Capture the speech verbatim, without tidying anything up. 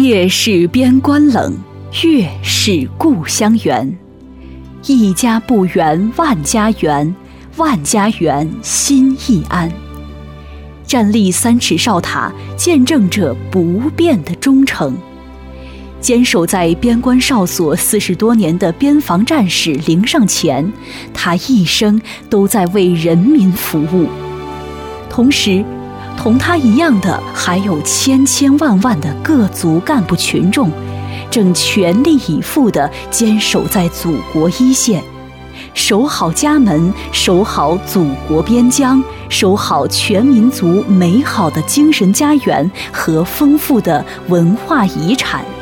夜是边关冷，月是故乡圆。一家不圆万家圆，万家圆心亦安。站立三尺哨塔，见证着不变的忠诚。坚守在边关哨所四十多年的边防战士林尚乾，他一生都在为人民服务。同时，同他一样的还有千千万万的各族干部群众，正全力以赴地坚守在祖国一线，守好家门，守好祖国边疆，守好全民族美好的精神家园和丰富的文化遗产。